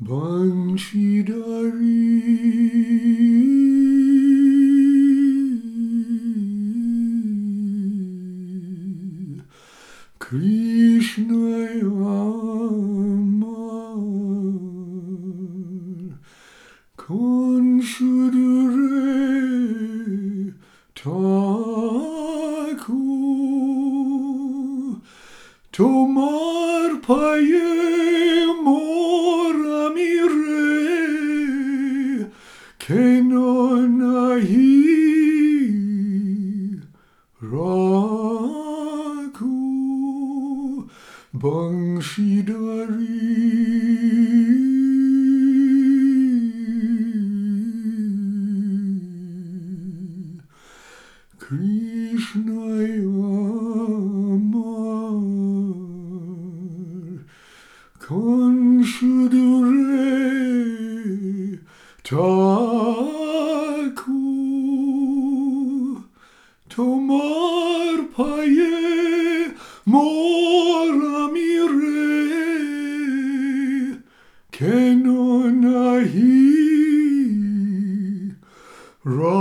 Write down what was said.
Banshidari Krishna Amar Konshudure Thakur Tomar paye mor amire Kenonahi Raku Banshidari Krishna Amar Konshudure Thakur Tomar paye mor amire Kenonahi Ra